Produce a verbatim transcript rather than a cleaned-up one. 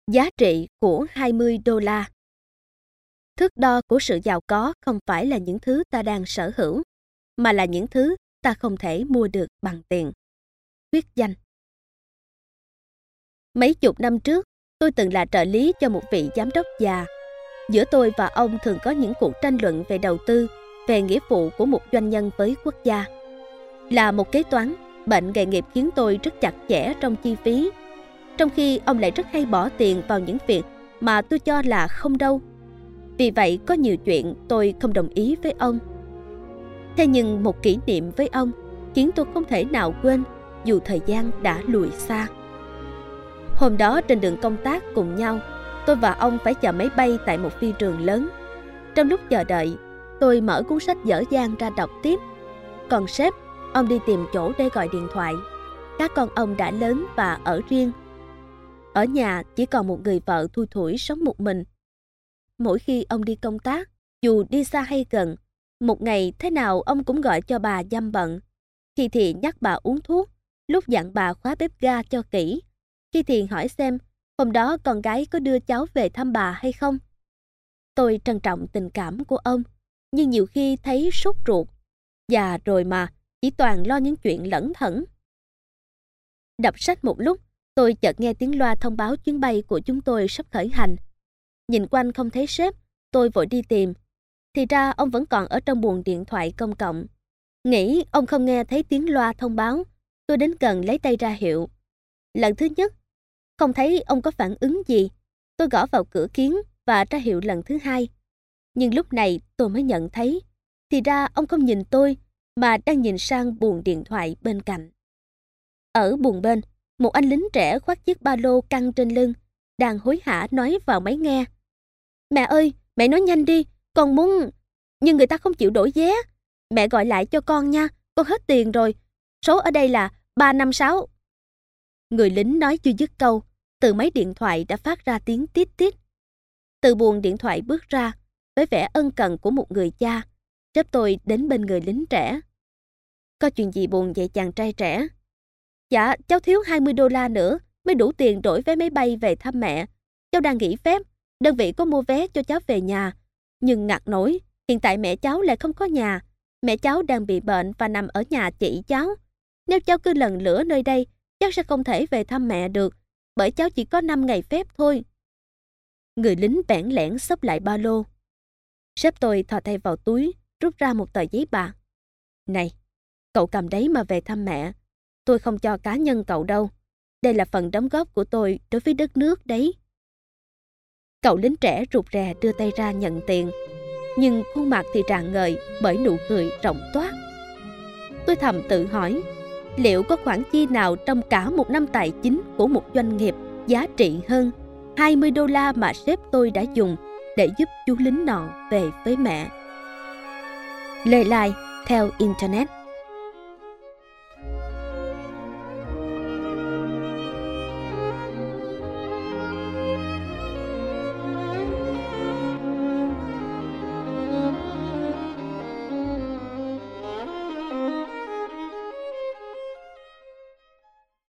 Giá trị của hai mươi đô la. Thước đo của sự giàu có không phải là những thứ ta đang sở hữu, mà là những thứ ta không thể mua được bằng tiền. Thuyết danh. Mấy chục năm trước, tôi từng là trợ lý cho một vị giám đốc già. Giữa tôi và ông thường có những cuộc tranh luận về đầu tư, về nghĩa vụ của một doanh nhân với quốc gia. Là một kế toán, bệnh nghề nghiệp khiến tôi rất chặt chẽ trong chi phí, trong khi ông lại rất hay bỏ tiền vào những việc mà tôi cho là không đâu. Vì vậy có nhiều chuyện tôi không đồng ý với ông. Thế nhưng một kỷ niệm với ông khiến tôi không thể nào quên dù thời gian đã lùi xa. Hôm đó trên đường công tác cùng nhau, tôi và ông phải chờ máy bay tại một phi trường lớn. Trong lúc chờ đợi, tôi mở cuốn sách dở dang ra đọc tiếp. Còn sếp, ông đi tìm chỗ để gọi điện thoại. Các con ông đã lớn và ở riêng. Ở nhà chỉ còn một người vợ thui thủi sống một mình. Mỗi khi ông đi công tác, dù đi xa hay gần, một ngày thế nào ông cũng gọi cho bà dăm bận. Khi thì nhắc bà uống thuốc, lúc dặn bà khóa bếp ga cho kỹ. Khi thì hỏi xem hôm đó con gái có đưa cháu về thăm bà hay không. Tôi trân trọng tình cảm của ông, nhưng nhiều khi thấy sốt ruột. Già rồi mà, chỉ toàn lo những chuyện lẩn thẩn. Đọc sách một lúc, tôi chợt nghe tiếng loa thông báo chuyến bay của chúng tôi sắp khởi hành. Nhìn quanh không thấy sếp, tôi vội đi tìm. Thì ra ông vẫn còn ở trong buồng điện thoại công cộng. Nghĩ ông không nghe thấy tiếng loa thông báo, tôi đến gần lấy tay ra hiệu. Lần thứ nhất, không thấy ông có phản ứng gì. Tôi gõ vào cửa kiến và ra hiệu lần thứ hai. Nhưng lúc này tôi mới nhận thấy, thì ra ông không nhìn tôi, mà đang nhìn sang buồng điện thoại bên cạnh. Ở buồng bên, một anh lính trẻ khoác chiếc ba lô căng trên lưng, đang hối hả nói vào máy nghe. Mẹ ơi, mẹ nói nhanh đi, con muốn... Nhưng người ta không chịu đổi vé. Mẹ gọi lại cho con nha, con hết tiền rồi. Số ở đây là ba năm sáu. Người lính nói chưa dứt câu, từ máy điện thoại đã phát ra tiếng tít tít. Từ buồng điện thoại bước ra, với vẻ ân cần của một người cha, sếp tôi đến bên người lính trẻ. Có chuyện gì buồn vậy chàng trai trẻ? Dạ, cháu thiếu hai mươi đô la nữa mới đủ tiền đổi vé máy bay về thăm mẹ. Cháu đang nghỉ phép, đơn vị có mua vé cho cháu về nhà. Nhưng ngặt nổi, hiện tại mẹ cháu lại không có nhà. Mẹ cháu đang bị bệnh và nằm ở nhà chị cháu. Nếu cháu cứ lần lữa nơi đây, cháu sẽ không thể về thăm mẹ được, bởi cháu chỉ có năm ngày phép thôi. Người lính bẽn lẽn xốc lại ba lô. Sếp tôi thò tay vào túi, rút ra một tờ giấy bạc. Này, cậu cầm đấy mà về thăm mẹ. Tôi không cho cá nhân cậu đâu. Đây là phần đóng góp của tôi đối với đất nước đấy. Cậu lính trẻ rụt rè đưa tay ra nhận tiền, nhưng khuôn mặt thì rạng ngời bởi nụ cười rộng toát. Tôi thầm tự hỏi, liệu có khoản chi nào trong cả một năm tài chính của một doanh nghiệp giá trị hơn hai mươi đô la mà sếp tôi đã dùng để giúp chú lính nọ về với mẹ. Lê Lai theo Internet.